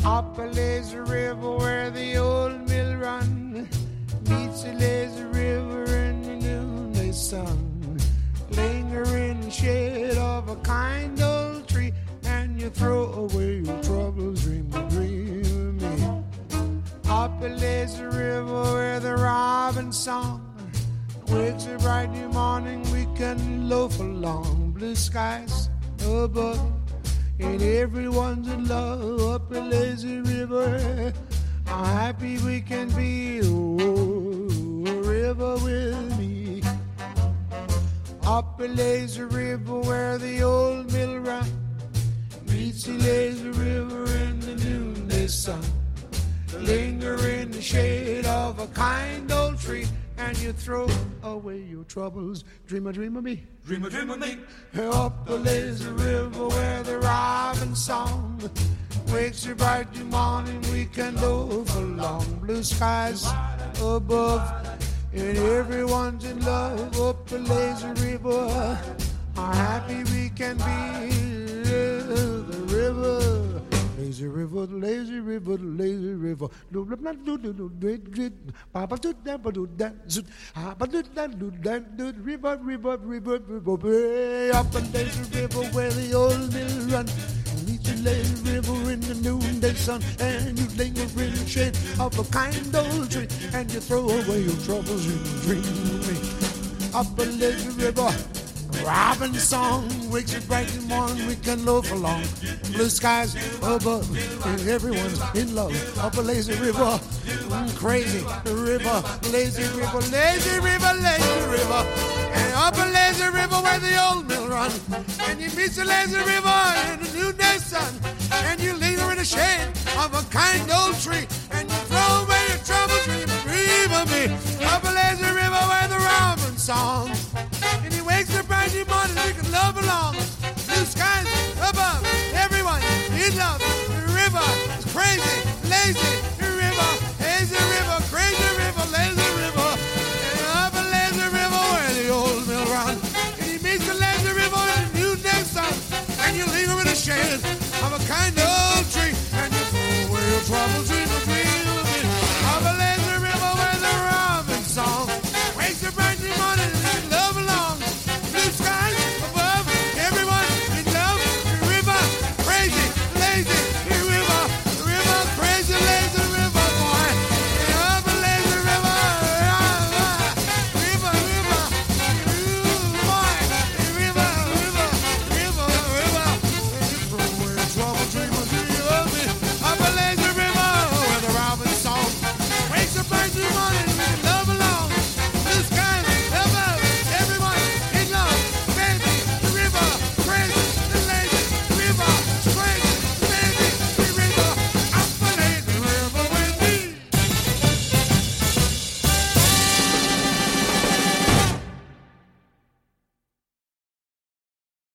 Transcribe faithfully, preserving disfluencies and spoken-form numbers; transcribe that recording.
Up a lazy river where the old mill run meets the lazy river in the noonday sun. Linger in the shade of a kind old tree, and you throw away your troubles, dream the dream of me. Up a lazy river where the robin song wakes a bright new morning, we can loaf along. Blue skies above, and everyone's in love. Up a lazy river, how happy we can be. Oh, river with me. Up a lazy river where the old mill run meets the lazy river in the noonday sun. Linger in the shade of a kind old tree, and you throw away your troubles. Dream a dream of me, dream a dream of me. Up a lazy river where the robin song wakes you bright in the morning, we can loaf along. Blue skies above, and everyone's in love. Up a lazy river, how happy we can be. The river, lazy river, the lazy river, the lazy river. Do do do do do do Papa do that, but do that, Papa do that, do that, do river, river, river, river. Up a lazy river where the old mill run meet the lazy river in the noonday sun, and you linger in the shade of a kind old tree, and you throw away your troubles and dream of me. Up a lazy river, robin song wakes you bright in the morning, we can loaf along. Blue skies above, and everyone's in love. Up a lazy river, mm, crazy river, lazy river, lazy river, lazy river. And up a lazy river where the old mill run, and you meet the lazy river in the noonday sun, and you linger in the shade of a kind old tree, and you throw away your troubles, dream, dream of me. Up a lazy river where the robin song, and he wakes up bright in the morning, we can love along. Blue skies above, everyone in love. The river is crazy, lazy river, lazy river, crazy river, lazy river. And up a lazy river where the old mill run, and he meets the lazy river in the noonday sun, and you linger in the shade of a kind of